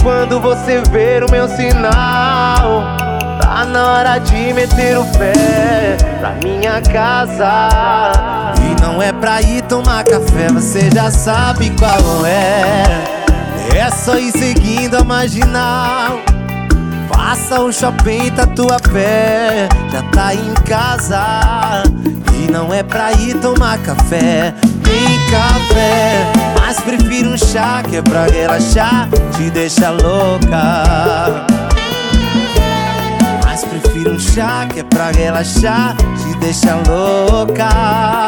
quando você ver o meu sinal, tá na hora de meter o pé pra minha casa. E não é pra ir tomar café, você já sabe qual é. É só ir seguindo a marginal, passa o shopping Tatuapé, já tá em casa. E não é pra ir tomar café, nem café, mas prefiro um chá que é pra relaxar, te deixa louca. Mas prefiro um chá que é pra relaxar, te deixa louca.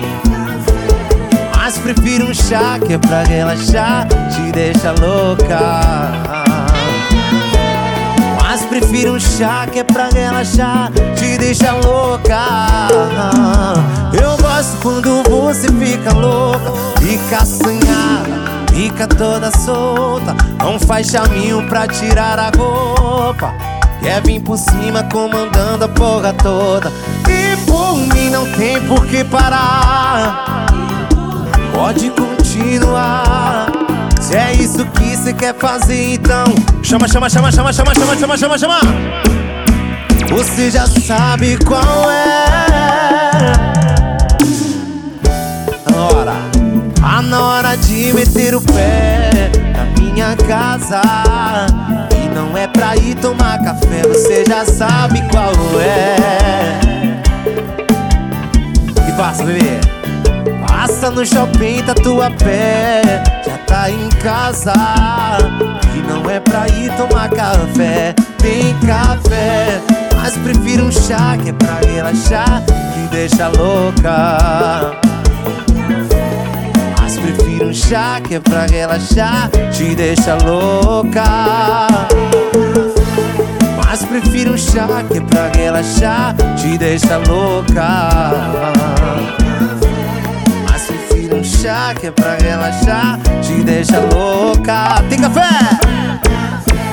Mas prefiro um chá que é pra relaxar, te deixa louca. Mas prefiro um chá que é pra relaxar, te deixa louca. Eu gosto quando você fica louca, fica assanhada, fica toda solta, não faz chaminho pra tirar a roupa, quer vir por cima comandando a porra toda. E por mim não tem por que parar, pode continuar. Se é isso que cê quer fazer, então chama, chama, chama, chama, chama, chama, chama, chama, chama. Você já sabe qual é. Na hora de meter o pé na minha casa. E não é pra ir tomar café, você já sabe qual é. E passa, bebê. Passa no shopping Tatuapé, já tá em casa. E não é pra ir tomar café, tem café, mas prefiro um chá que é pra relaxar, te deixa louca. Mas prefiro um chá que é pra relaxar, te deixa louca. Mas prefiro um chá que é pra relaxar, te deixa louca. Um chá que é pra relaxar, te deixa louca. Tem café?